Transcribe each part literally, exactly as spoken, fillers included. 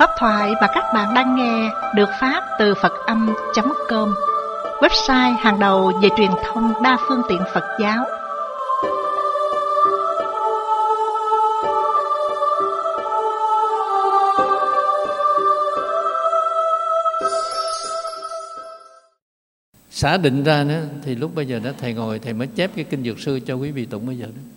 Pháp thoại mà các bạn đang nghe được phát từ Phật Âm chấm com, website hàng đầu về truyền thông đa phương tiện Phật giáo. Xả định ra nữa thì lúc bây giờ đó thầy ngồi thầy mới chép cái kinh Dược Sư cho quý vị tụng bây giờ đó.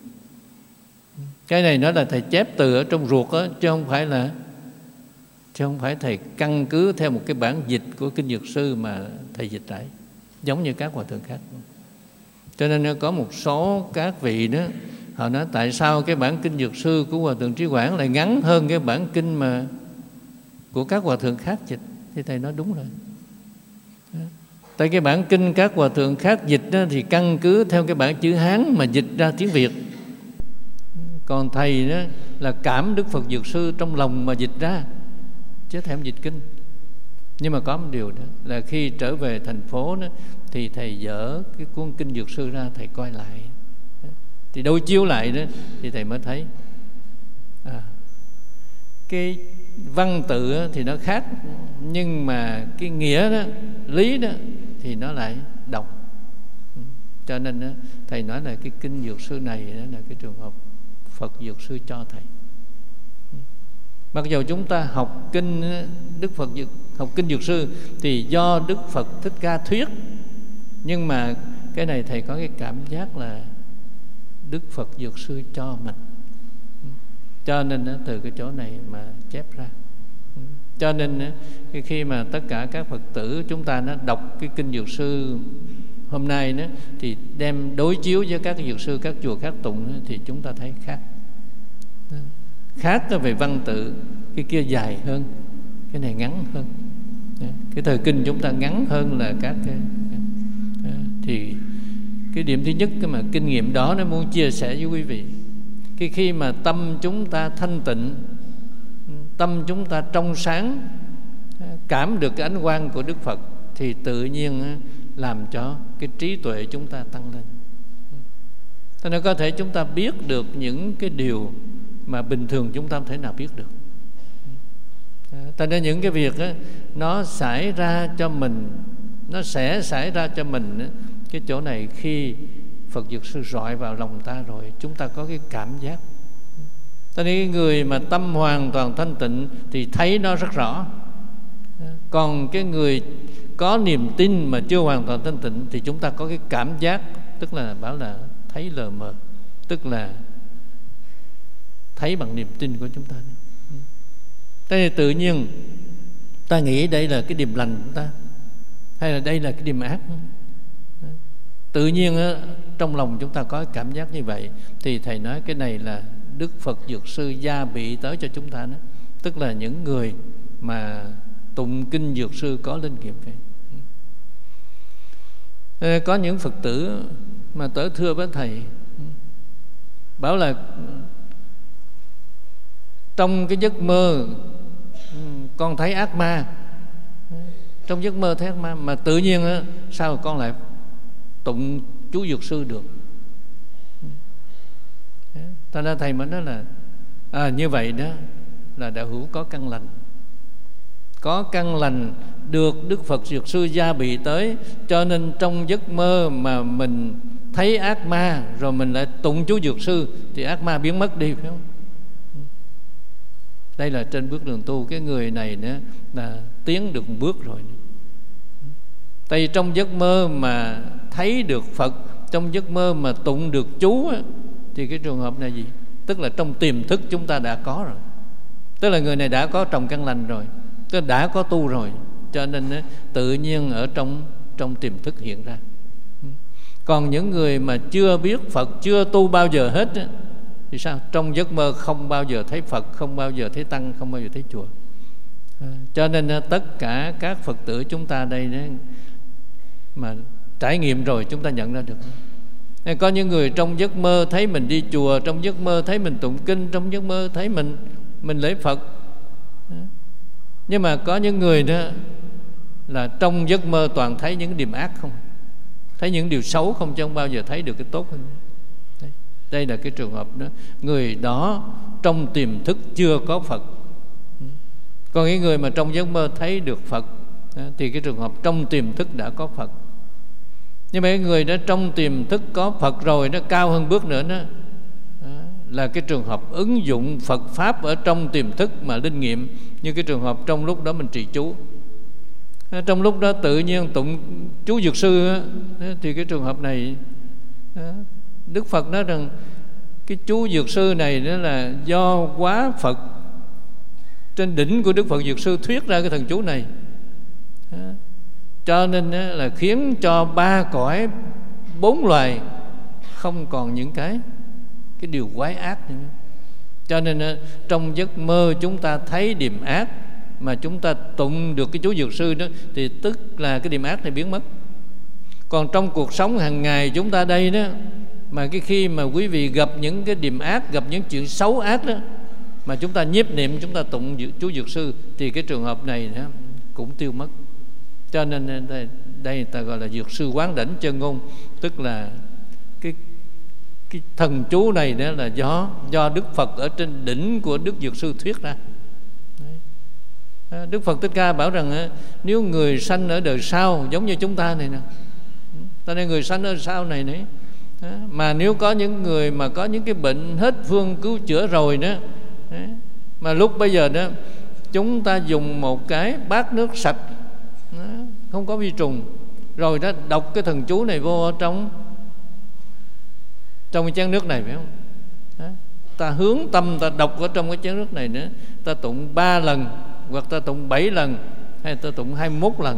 Cái này nó là thầy chép từ ở trong ruột đó, chứ không phải là chứ không phải thầy căn cứ theo một cái bản dịch của kinh Dược Sư mà thầy dịch lại, giống như các hòa thượng khác. Cho nên có một số các vị đó họ nói tại sao cái bản kinh Dược Sư của hòa thượng Trí Quảng lại ngắn hơn cái bản kinh mà của các hòa thượng khác dịch, thì thầy nói đúng rồi. Tại cái bản kinh các hòa thượng khác dịch đó, thì căn cứ theo cái bản chữ Hán mà dịch ra tiếng Việt. Còn thầy đó là cảm Đức Phật Dược Sư trong lòng mà dịch ra, chứ thầy không dịch kinh. Nhưng mà có một điều đó là khi trở về thành phố đó, thì thầy dở cái cuốn kinh Dược Sư ra, thầy coi lại, thì đối chiếu lại đó, thì thầy mới thấy à, cái văn tự thì nó khác, nhưng mà cái nghĩa đó, lý đó thì nó lại đồng. Cho nên đó, thầy nói là cái kinh Dược Sư này đó là cái trường hợp Phật Dược Sư cho thầy. Mặc dù chúng ta học kinh Đức Phật Dược, học kinh Dược Sư thì do Đức Phật Thích Ca thuyết, nhưng mà cái này thầy có cái cảm giác là Đức Phật Dược Sư cho mình. Cho nên đó, từ cái chỗ này mà chép ra. Cho nên đó, khi mà tất cả các Phật tử chúng ta nó đọc cái kinh Dược Sư hôm nay đó, thì đem đối chiếu với các Dược Sư các chùa khác tụng đó, thì chúng ta thấy khác. Khác về văn tự, cái kia dài hơn, cái này ngắn hơn. Cái thời kinh chúng ta ngắn hơn là các cái. Thì cái điểm thứ nhất cái mà kinh nghiệm đó nó muốn chia sẻ với quý vị. Khi khi mà tâm chúng ta thanh tịnh, tâm chúng ta trong sáng, cảm được cái ánh quang của Đức Phật, thì tự nhiên làm cho cái trí tuệ chúng ta tăng lên. Cho nên có thể chúng ta biết được những cái điều mà bình thường chúng ta không thể nào biết được. Cho nên những cái việc đó, nó xảy ra cho mình, nó sẽ xảy ra cho mình cái chỗ này khi Phật Dược Sư rọi vào lòng ta rồi, chúng ta có cái cảm giác. Cho nên cái người mà tâm hoàn toàn thanh tịnh thì thấy nó rất rõ. Còn cái người có niềm tin mà chưa hoàn toàn thanh tịnh thì chúng ta có cái cảm giác, tức là bảo là thấy lờ mờ, tức là thấy bằng niềm tin của chúng ta. Thế thì tự nhiên ta nghĩ đây là cái điềm lành của ta, hay là đây là cái điềm ác. Tự nhiên á, trong lòng chúng ta có cảm giác như vậy, thì thầy nói cái này là Đức Phật Dược Sư gia bị tới cho chúng ta đó. Tức là những người mà tụng kinh Dược Sư có linh nghiệm về. Có những Phật tử mà tới thưa với thầy, bảo là trong cái giấc mơ con thấy ác ma, trong giấc mơ thấy ác ma, mà tự nhiên á, sao con lại tụng chú Dược Sư được. Ta ra thầy mới nói là à, như vậy đó là đạo hữu có căn lành, có căn lành được Đức Phật Dược Sư gia bị tới, cho nên trong giấc mơ mà mình thấy ác ma rồi mình lại tụng chú Dược Sư thì ác ma biến mất đi, phải không? Đây là trên bước đường tu, cái người này nữa là tiến được một bước rồi. Tại vì trong giấc mơ mà thấy được Phật, trong giấc mơ mà tụng được chú á, thì cái trường hợp này gì? Tức là trong tiềm thức chúng ta đã có rồi. Tức là người này đã có trồng căn lành rồi, tức là đã có tu rồi, cho nên á, tự nhiên ở trong trong tiềm thức hiện ra. Còn những người mà chưa biết Phật, chưa tu bao giờ hết á, thì sao? Trong giấc mơ không bao giờ thấy Phật, không bao giờ thấy Tăng, không bao giờ thấy chùa. À, cho nên tất cả các Phật tử chúng ta đây đó, mà trải nghiệm rồi chúng ta nhận ra được. Có những người trong giấc mơ thấy mình đi chùa, trong giấc mơ thấy mình tụng kinh, trong giấc mơ thấy mình mình lễ Phật. Nhưng mà có những người đó là trong giấc mơ toàn thấy những điểm ác không, thấy những điều xấu không, chứ không bao giờ thấy được cái tốt hơn. Đây, đây là cái trường hợp đó. Người đó trong tiềm thức chưa có Phật, Còn cái người mà trong giấc mơ thấy được Phật thì cái trường hợp trong tiềm thức đã có Phật. Nhưng mà cái người đó trong tiềm thức có Phật rồi, nó cao hơn bước nữa đó, là cái trường hợp ứng dụng Phật Pháp ở trong tiềm thức mà linh nghiệm. Như cái trường hợp trong lúc đó mình trì chú, trong lúc đó tự nhiên tụng chú Dược Sư, thì cái trường hợp này Đức Phật nói rằng cái chú Dược Sư này đó là do quá Phật trên đỉnh của Đức Phật Dược Sư thuyết ra cái thần chú này, cho nên là khiến cho ba cõi bốn loài không còn những cái cái điều quái ác nữa. Cho nên trong giấc mơ chúng ta thấy điềm ác mà chúng ta tụng được cái chú Dược Sư đó, thì tức là cái điềm ác này biến mất. Còn trong cuộc sống hàng ngày chúng ta đây đó, mà cái khi mà quý vị gặp những cái điềm ác, gặp những chuyện xấu ác đó, mà chúng ta nhiếp niệm, chúng ta tụng chú Dược Sư, thì cái trường hợp này đó cũng tiêu mất. Cho nên đây, đây ta gọi là Dược Sư Quán Đảnh Chân Ngôn, tức là cái cái thần chú này đó là do do Đức Phật ở trên đỉnh của Đức Dược Sư thuyết ra. Đức Phật Thích Ca bảo rằng nếu người sanh ở đời sau giống như chúng ta này nè, ta đây người sanh ở đời sau này này, mà nếu có những người mà có những cái bệnh hết phương cứu chữa rồi đó, mà lúc bây giờ đó chúng ta dùng một cái bát nước sạch không có vi trùng, rồi đó đọc cái thần chú này vô trong trong cái chén nước này, phải không? Đó. Ta hướng tâm ta đọc ở trong cái chén nước này nữa, ta tụng ba lần hoặc ta tụng bảy lần hay ta tụng hai mươi mốt lần.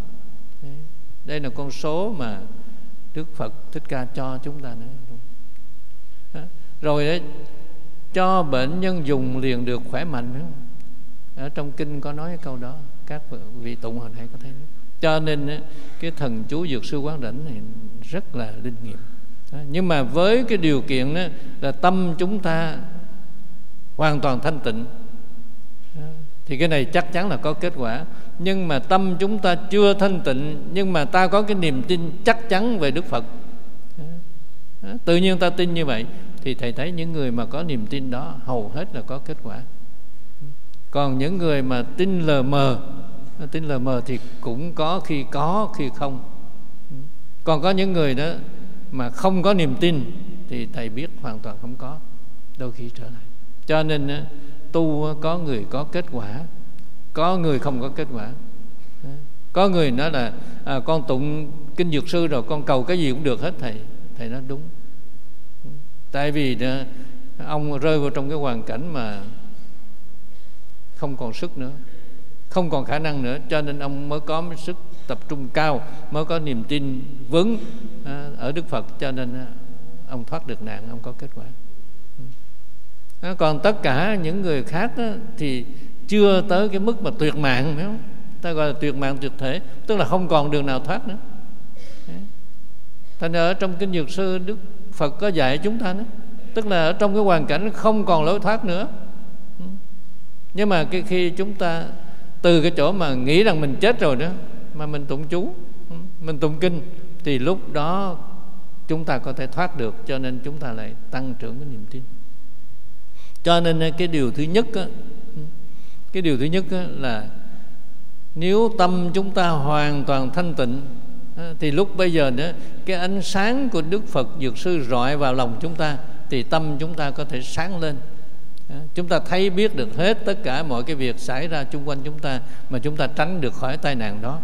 Đây là con số mà Đức Phật Thích Ca cho chúng ta nữa. Đó. Rồi đấy, cho bệnh nhân dùng liền được khỏe mạnh, phải không? Ở trong kinh có nói cái câu đó, các vị tụng hồi nãy có thấy đó. Cho nên cái thần chú Dược Sư Quán Đảnh này rất là linh nghiệm. Đó. Nhưng mà với cái điều kiện đó là tâm chúng ta hoàn toàn thanh tịnh, đó, thì cái này chắc chắn là có kết quả. Nhưng mà tâm chúng ta chưa thanh tịnh, nhưng mà ta có cái niềm tin chắc chắn về Đức Phật, đó. Đó. Tự nhiên ta tin như vậy, thì thầy thấy những người mà có niềm tin đó hầu hết là có kết quả. Còn những người mà tin lờ mờ, tin lờ mờ thì cũng có khi có, khi không. Còn có những người đó mà không có niềm tin thì thầy biết hoàn toàn không có, đôi khi trở lại. Cho nên tu có người có kết quả, có người không có kết quả. Có người nói là à, con tụng kinh Dược Sư rồi con cầu cái gì cũng được hết. Thầy Thầy nói đúng. Tại vì đó, ông rơi vào trong cái hoàn cảnh mà không còn sức nữa, không còn khả năng nữa, cho nên ông mới có sức tập trung cao, mới có niềm tin vững à, ở Đức Phật, cho nên à, ông thoát được nạn, ông có kết quả. À, còn tất cả những người khác á, thì chưa tới cái mức mà tuyệt mạng, phải không? Ta gọi là tuyệt mạng tuyệt thể, tức là không còn đường nào thoát nữa. Thành ra ở trong kinh Dược Sư, Đức Phật có dạy chúng ta nữa, tức là ở trong cái hoàn cảnh không còn lối thoát nữa. Nhưng mà cái khi chúng ta từ cái chỗ mà nghĩ rằng mình chết rồi đó, mà mình tụng chú, mình tụng kinh, thì lúc đó chúng ta có thể thoát được. Cho nên chúng ta lại tăng trưởng cái niềm tin. Cho nên cái điều thứ nhất á, cái điều thứ nhất á là nếu tâm chúng ta hoàn toàn thanh tịnh, thì lúc bây giờ nữa cái ánh sáng của Đức Phật Dược Sư rọi vào lòng chúng ta, thì tâm chúng ta có thể sáng lên. Chúng ta thấy biết được hết tất cả mọi cái việc xảy ra xung quanh chúng ta, mà chúng ta tránh được khỏi tai nạn đó.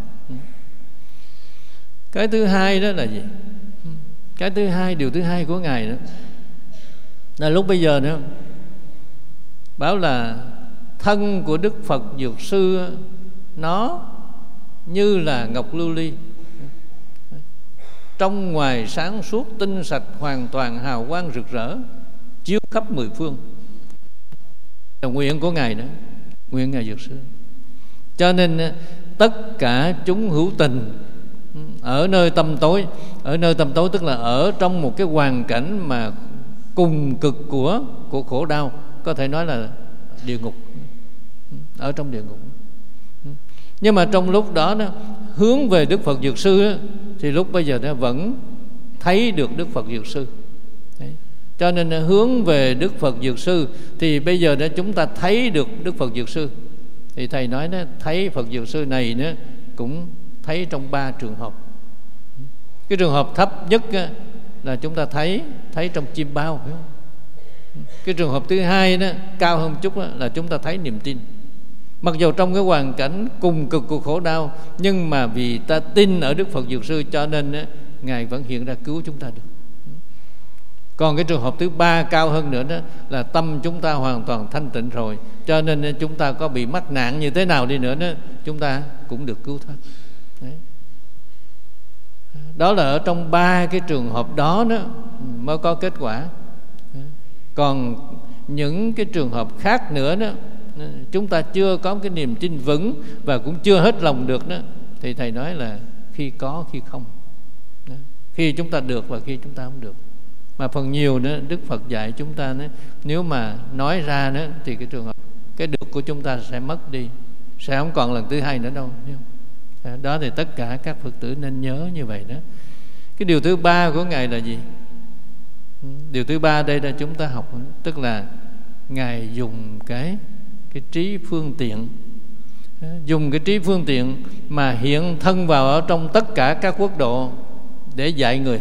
Cái thứ hai đó là gì? Cái thứ hai, điều thứ hai của Ngài đó là lúc bây giờ nữa bảo là thân của Đức Phật Dược Sư nó như là ngọc lưu ly, trong ngoài sáng suốt, tinh sạch, hoàn toàn hào quang rực rỡ, chiếu khắp mười phương. Là nguyện của Ngài đó, nguyện Ngài Dược Sư. Cho nên tất cả chúng hữu tình ở nơi tâm tối, ở nơi tâm tối tức là ở trong một cái hoàn cảnh mà cùng cực của của khổ đau, có thể nói là địa ngục, ở trong địa ngục. Nhưng mà trong lúc đó, đó hướng về Đức Phật Dược Sư đó, thì lúc bây giờ nó vẫn thấy được Đức Phật Dược Sư. Đấy. Cho nên hướng về Đức Phật Dược Sư thì bây giờ đó chúng ta thấy được Đức Phật Dược Sư. Thì thầy nói đó, thấy Phật Dược Sư này nữa cũng thấy trong ba trường hợp. Cái trường hợp thấp nhất là chúng ta thấy thấy trong chim bao, phải không? Cái trường hợp thứ hai đó, cao hơn một chút đó, là chúng ta thấy niềm tin. Mặc dù trong cái hoàn cảnh cùng cực của khổ đau, nhưng mà vì ta tin ở Đức Phật Dược Sư cho nên đó, Ngài vẫn hiện ra cứu chúng ta được. Còn cái trường hợp thứ ba cao hơn nữa đó là tâm chúng ta hoàn toàn thanh tịnh rồi, cho nên chúng ta có bị mắc nạn như thế nào đi nữa đó, chúng ta cũng được cứu thoát. Đấy. Đó là ở trong ba cái trường hợp đó, đó mới có kết quả. Còn những cái trường hợp khác nữa đó, chúng ta chưa có cái niềm tin vững và cũng chưa hết lòng được đó, thì thầy nói là khi có khi không, đó. Khi chúng ta được và khi chúng ta không được. Mà phần nhiều nữa Đức Phật dạy chúng ta nữa, nếu mà nói ra nữa thì cái trường hợp cái được của chúng ta sẽ mất đi, sẽ không còn lần thứ hai nữa đâu. Đó thì tất cả các Phật tử nên nhớ như vậy đó. Cái điều thứ ba của Ngài là gì? Điều thứ ba đây là chúng ta học, tức là Ngài dùng cái cái trí phương tiện, dùng cái trí phương tiện mà hiện thân vào ở trong tất cả các quốc độ để dạy người.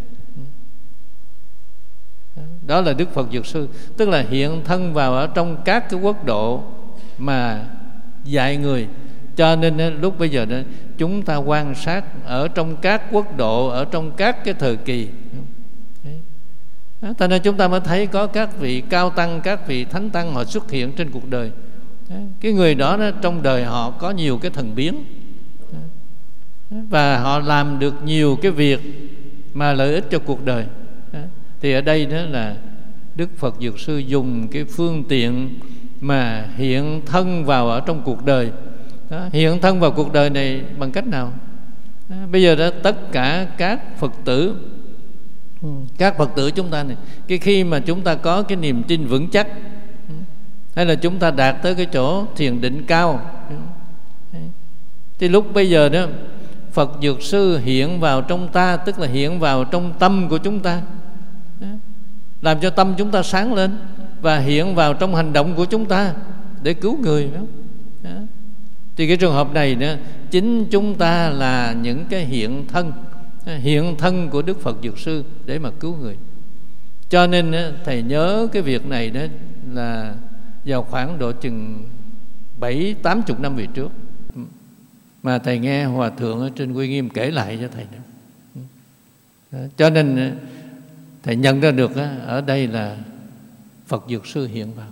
Đó là Đức Phật Dược Sư, tức là hiện thân vào ở trong các cái quốc độ mà dạy người. Cho nên lúc bây giờ đó, chúng ta quan sát ở trong các quốc độ, ở trong các cái thời kỳ. Cho nên chúng ta mới thấy có các vị cao tăng, các vị thánh tăng họ xuất hiện trên cuộc đời. Cái người đó, đó trong đời họ có nhiều cái thần biến, và họ làm được nhiều cái việc mà lợi ích cho cuộc đời. Thì ở đây đó là Đức Phật Dược Sư dùng cái phương tiện mà hiện thân vào ở trong cuộc đời. Đó, hiện thân vào cuộc đời này bằng cách nào? Đó, bây giờ đó tất cả các Phật tử, các Phật tử chúng ta này, cái khi mà chúng ta có cái niềm tin vững chắc, hay là chúng ta đạt tới cái chỗ thiền định cao, thì lúc bây giờ đó Phật Dược Sư hiện vào trong ta, tức là hiện vào trong tâm của chúng ta, làm cho tâm chúng ta sáng lên, và hiện vào trong hành động của chúng ta để cứu người. Đó. Thì cái trường hợp này nữa, chính chúng ta là những cái hiện thân, hiện thân của Đức Phật Dược Sư để mà cứu người. Cho nên thầy nhớ cái việc này đó là vào khoảng độ chừng bảy tám chục năm về trước, mà thầy nghe Hòa Thượng ở trên Quy Nghiêm kể lại cho thầy đó. Cho nên thầy nhận ra được ở đây là Phật Dược Sư hiện vào.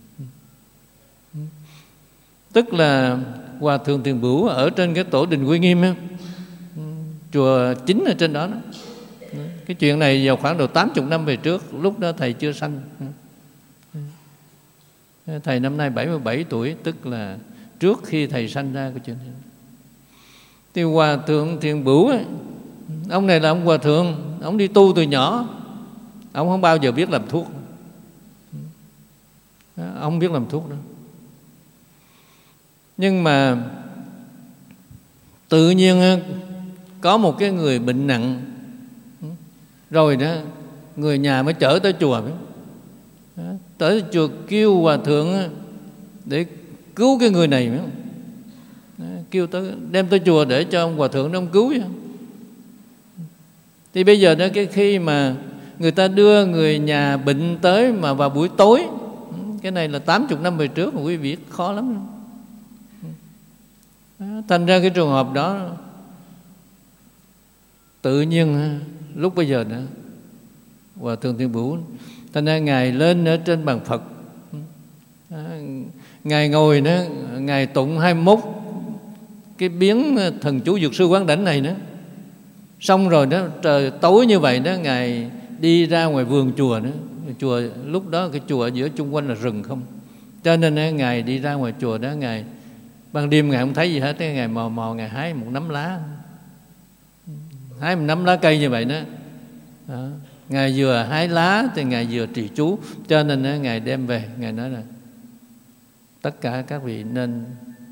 Tức là Hòa Thượng Thiền Bửu ở trên cái tổ đình Quy Nghiêm á, chùa chính ở trên đó, đó. Cái chuyện này vào khoảng độ tám mươi năm về trước, lúc đó thầy chưa sanh. Thầy năm nay bảy mươi bảy tuổi, tức là trước khi thầy sanh ra cái chuyện này. Thì Hòa Thượng Thiền Bửu ấy, ông này là ông Hòa Thượng, ông đi tu từ nhỏ, ông không bao giờ biết làm thuốc, ông không biết làm thuốc đâu. Nhưng mà tự nhiên có một cái người bệnh nặng, rồi đó người nhà mới chở tới chùa, tới chùa kêu Hòa Thượng để cứu cái người này, kêu tới đem tới chùa để cho ông Hòa Thượng đó ông cứu. Thì bây giờ đó, cái khi mà người ta đưa người nhà bệnh tới mà vào buổi tối, cái này là tám mươi năm về trước mà quý vị biết, khó lắm. Thành ra cái trường hợp đó tự nhiên lúc bây giờ đó Hòa Thượng Thiền Bửu, thành ra Ngài lên ở trên bàn Phật, Ngài ngồi đó, Ngài tụng hai mươi mốt cái biến thần chú Dược Sư Quán Đảnh này nữa. Xong rồi đó, trời tối như vậy đó, Ngài đi ra ngoài vườn chùa nữa. Chùa lúc đó cái chùa giữa chung quanh là rừng không, cho nên đó, Ngài đi ra ngoài chùa đó, Ngài ban đêm Ngài không thấy gì hết, Ngài mò mò Ngài hái một nắm lá, hái một nắm lá cây như vậy đó, đó. Ngài vừa hái lá thì Ngài vừa trì chú. Cho nên đó, Ngài đem về, Ngài nói là tất cả các vị nên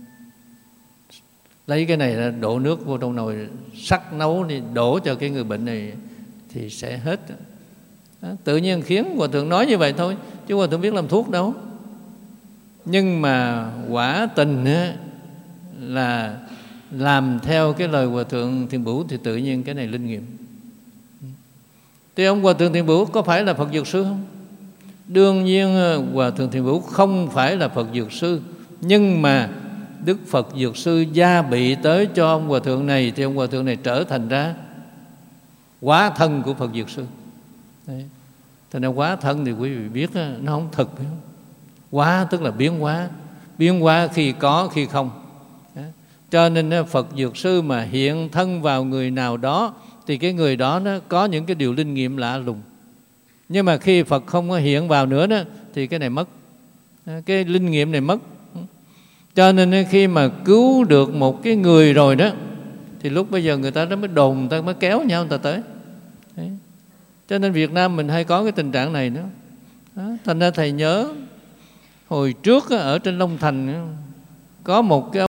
lấy cái này ra, đổ nước vô trong nồi sắc nấu đi, đổ cho cái người bệnh này thì sẽ hết. Đó, tự nhiên khiến Hòa Thượng nói như vậy thôi, chứ Hòa Thượng biết làm thuốc đâu. Nhưng mà quả tình á, là làm theo cái lời Hòa Thượng Thiền Bửu thì tự nhiên cái này linh nghiệm. Thì ông Hòa Thượng Thiền Bửu có phải là Phật Dược Sư không? Đương nhiên Hòa Thượng Thiền Bửu không phải là Phật Dược Sư, nhưng mà Đức Phật Dược Sư gia bị tới cho ông Hòa Thượng này, thì ông Hòa Thượng này trở thành ra hóa thân của Phật Dược Sư. Đấy. Thành ra hóa thân thì quý vị biết nó không thực. Hóa tức là biến hóa, biến hóa khi có khi không. Đấy. Cho nên Phật Dược Sư mà hiện thân vào người nào đó thì cái người đó nó có những cái điều linh nghiệm lạ lùng. Nhưng mà khi Phật không có hiện vào nữa đó, thì cái này mất, cái linh nghiệm này mất. Cho nên khi mà cứu được một cái người rồi đó, thì lúc bây giờ người ta nó mới đồn, người ta mới kéo nhau người ta tới. Đấy. Cho nên Việt Nam mình hay có cái tình trạng này nữa. Đó. Thành ra thầy nhớ hồi trước ở trên Long Thành có một cái